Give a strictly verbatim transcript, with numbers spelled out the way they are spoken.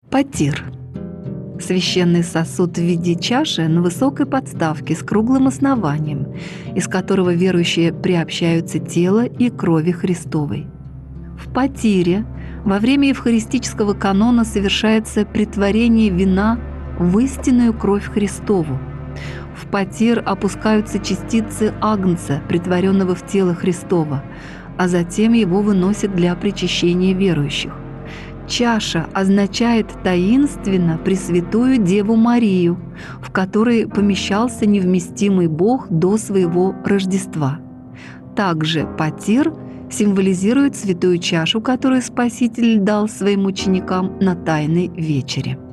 Потир. Священный сосуд в виде чаши на высокой подставке с круглым основанием, из которого верующие приобщаются тела и крови Христовой. В потире во время евхаристического канона совершается претворение вина в истинную кровь Христову. В потир опускаются частицы агнца, претворенного в тело Христова, а затем его выносят для причащения верующих. Чаша означает таинственно Пресвятую Деву Марию, в которой помещался невместимый Бог до своего Рождества. Также потир символизирует святую чашу, которую Спаситель дал своим ученикам на Тайной вечере.